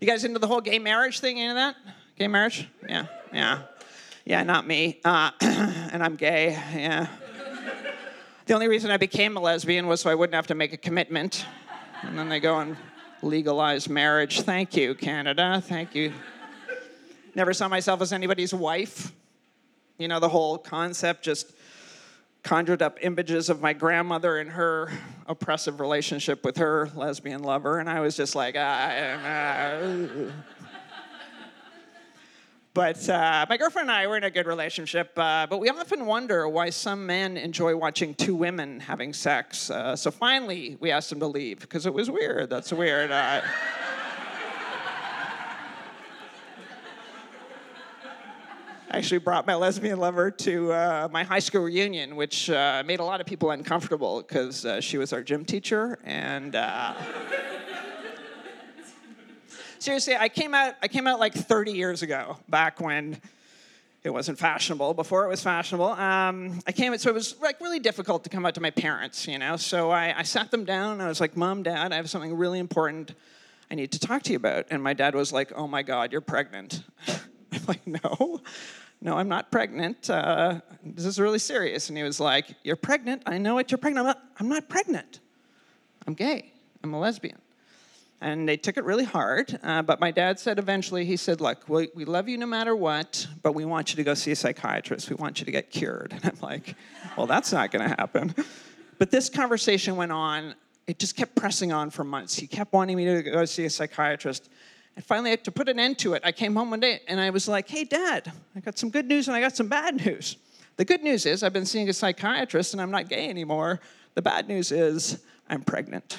You guys into the whole gay marriage thing? Into that? Gay marriage? Yeah, not me. And I'm gay, yeah. The only reason I became a lesbian was so I wouldn't have to make a commitment. And then they go and legalize marriage. Thank you, Canada. Thank you. Never saw myself as anybody's wife. You know, the whole concept just conjured up images of my grandmother and her oppressive relationship with her lesbian lover. And I was just like, But my girlfriend and I were in a good relationship, but we often wonder why some men enjoy watching two women having sex. So finally, we asked them to leave, because it was weird. That's weird. I actually brought my lesbian lover to my high school reunion, which made a lot of people uncomfortable, because she was our gym teacher, and... Seriously, I came out like 30 years ago, back when it wasn't fashionable, before it was fashionable. So it was like really difficult to come out to my parents, you know? So I sat them down, and I was like, Mom, Dad, I have something really important I need to talk to you about. And my dad was like, oh my God, you're pregnant. I'm like, no, I'm not pregnant. This is really serious. And he was like, you're pregnant, I know it, you're pregnant. I'm not pregnant. I'm gay, I'm a lesbian. And they took it really hard, but my dad said eventually, he said, look, we love you no matter what, but we want you to go see a psychiatrist. We want you to get cured. And I'm like, well, that's not going to happen. But this conversation went on. It just kept pressing on for months. He kept wanting me to go see a psychiatrist. And finally, to put an end to it, I came home one day, and I was like, hey, Dad, I got some good news and I got some bad news. The good news is I've been seeing a psychiatrist, and I'm not gay anymore. The bad news is I'm pregnant.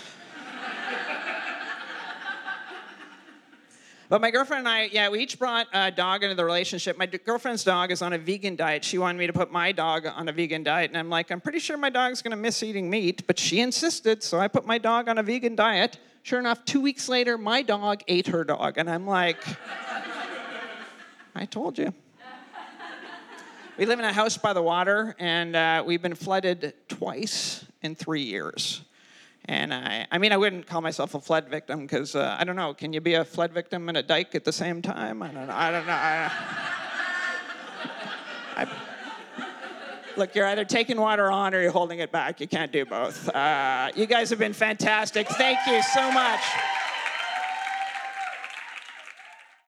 But my girlfriend and I, we each brought a dog into the relationship. My girlfriend's dog is on a vegan diet. She wanted me to put my dog on a vegan diet. And I'm like, I'm pretty sure my dog's going to miss eating meat. But she insisted, so I put my dog on a vegan diet. Sure enough, 2 weeks later, my dog ate her dog. And I'm like, I told you. We live in a house by the water, and we've been flooded twice in 3 years. And I mean, I wouldn't call myself a flood victim, because I don't know. Can you be a flood victim and a dike at the same time? I don't know. Look, you're either taking water on or you're holding it back. You can't do both. You guys have been fantastic. Thank you so much.